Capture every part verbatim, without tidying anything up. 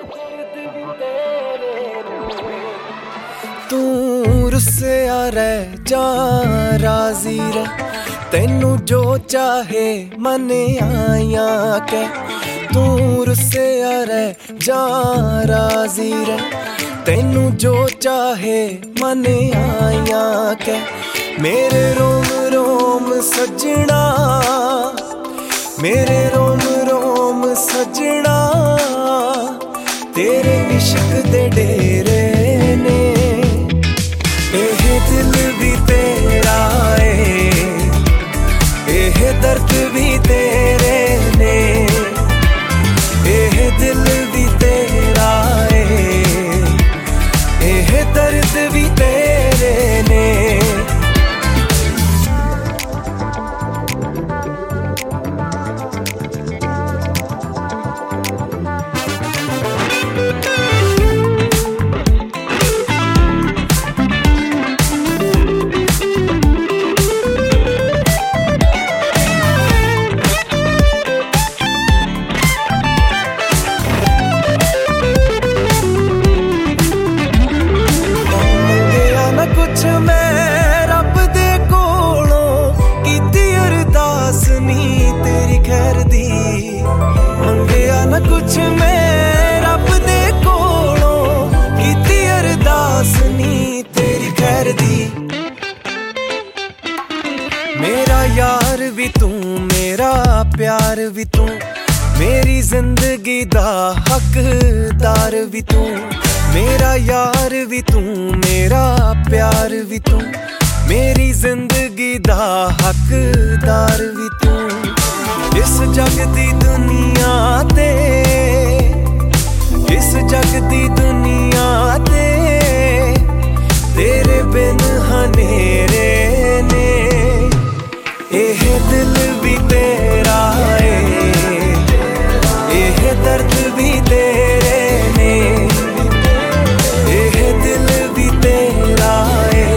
तू रुस्सिया रह जा राजी रह, तेनू जो चाहे मन आया के। तू रुस्सिया रह जा राजी रह, तेनू जो चाहे मन आया के। मेरे रोम रोम सजना, मेरे रोम रोम सजना, तेरे इश्क दे डेरे ने। एह दिल भी तेरा है, एह दर्द भी तेरे ने। एह दिल भी तेरा है, एह दर्द भी तेरे ने। कुछ मैं रब दे कोलों कीती अरदास नी तेरी खैर दी। मेरा यार भी तू, मेरा प्यार भी तू, मेरी जिंदगी दा हकदार भी तू। मेरा यार भी तू, मेरा प्यार भी तू, मेरी जिंदगी दा हकदार भी तू। इस जग दी दुनिया ते, इस जग दी दुनिया ते, तेरे बिन हनेरे ने। एह दिल भी तेरा है, एह दर्द भी तेरे ने। एह दिल भी तेरा है,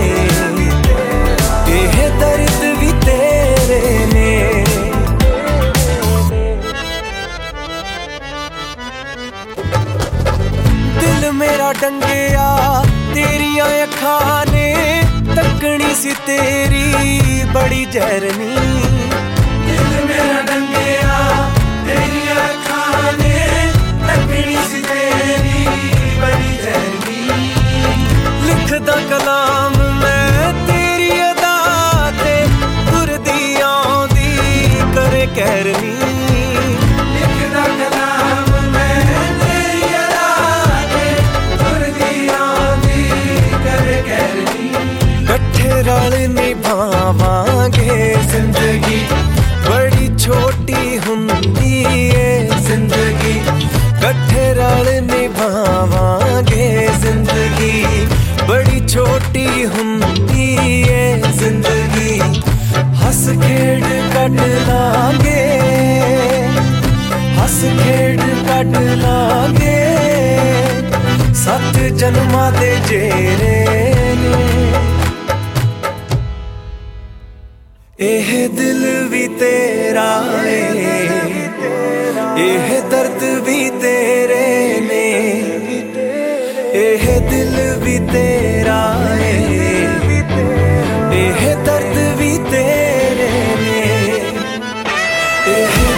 एह दर्द भी तेरे ने। दिल मेरा डंगिया तेरिया अखां ने, तकनी सी तेरी बड़ी जहरनी। दिल मेरा डंगिया तेरिया अखां ने, तकनी सी तेरी बड़ी जहरनी। लिखदा कलाम मैं तेरी अदा ते, तुरदी आउंदी करे कहरनी। लिखदा कलाम रल निभावांगे जिंदगी, बड़ी छोटी हुंदी है जिंदगी। कट्ठे रल निभावांगे जिंदगी, बड़ी छोटी हुंदी है जिंदगी। हंस खेड कट लांगे, हंस खेड कट लांगे, सत जन्मां दे जेरे ने। एह दिल भी तेरा है, एह दर्द भी तेरे ने। एह दिल भी तेरा है, एह दर्द भी तेरे ने। एह